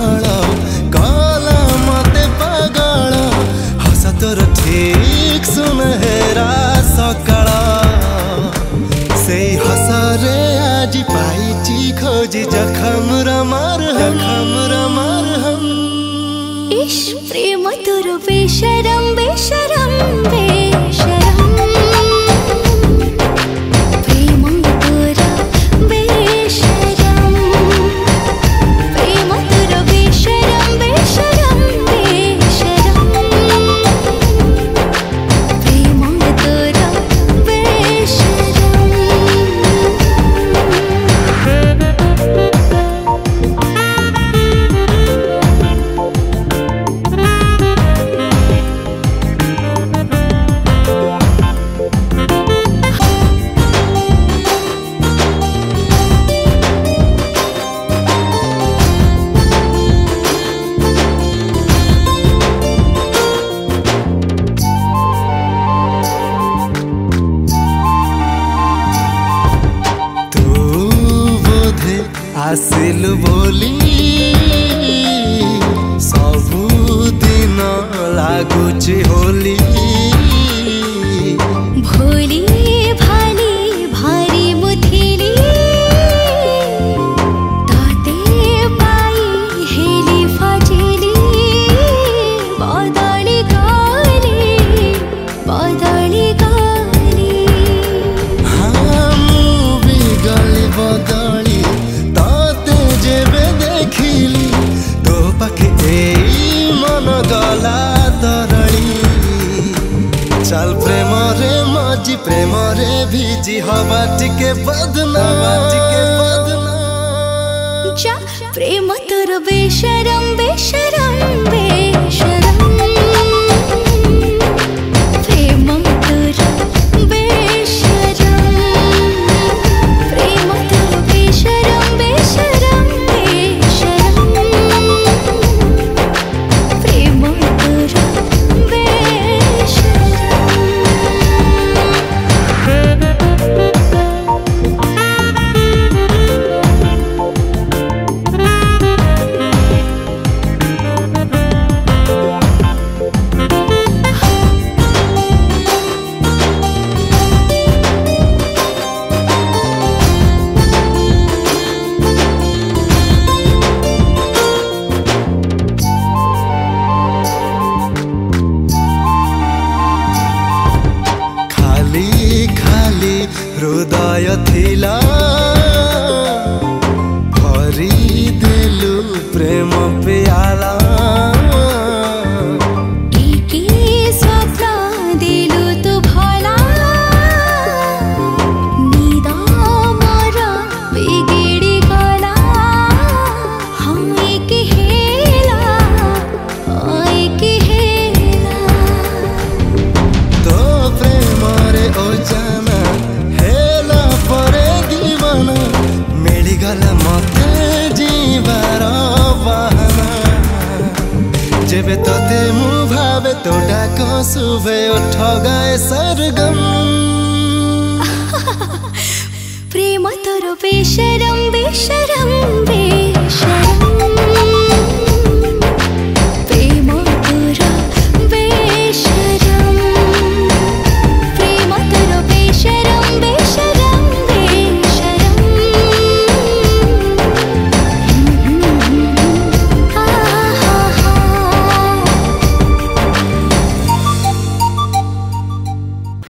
चंचल कला मते पागल हस तोर ठीक सुनहरा सकाळ से हसरे आज पाइची खोजी जखम रमार हम इश प्रेम तोर बेशरम बेशरम बेशरम प्रेम तोर बेशरम प्रेम तोर बेशरम बेशरम बेशरम प्रेम तोर बेशरम। आसिलु बोली सबुदिन लागुची होली भोली भाली भारी मुथिली ताते पाई हेली फाजिली बदली गाली हाँ मुझे गली बदली ताते जेबे देखिली तो पाखे मन गला तरली चल प्रेम रे मजी प्रेम रे भिजी हवा टिके बदना जा प्रेम तोर बेशरम बेशरम बेशरम प्रेम तोर बेशरम प्रेम तोर बेशरम बेशरम बेशरम प्रेम तोर बेशरम। खाली हृदय थिला भरी देलु प्रेम प्याला एके स्वप्न दिलु तु भला निद मोर बिगिडी गला हाँ एके हेला तो प्रेम रे ओजाना हेला परे दीवाना मिलिगला मते जीवार बहाना जेबे तते मु भावे तो डाक सुबे उठ गाए सरगम प्रेम तोर बेशरम बेशरम बेशरम।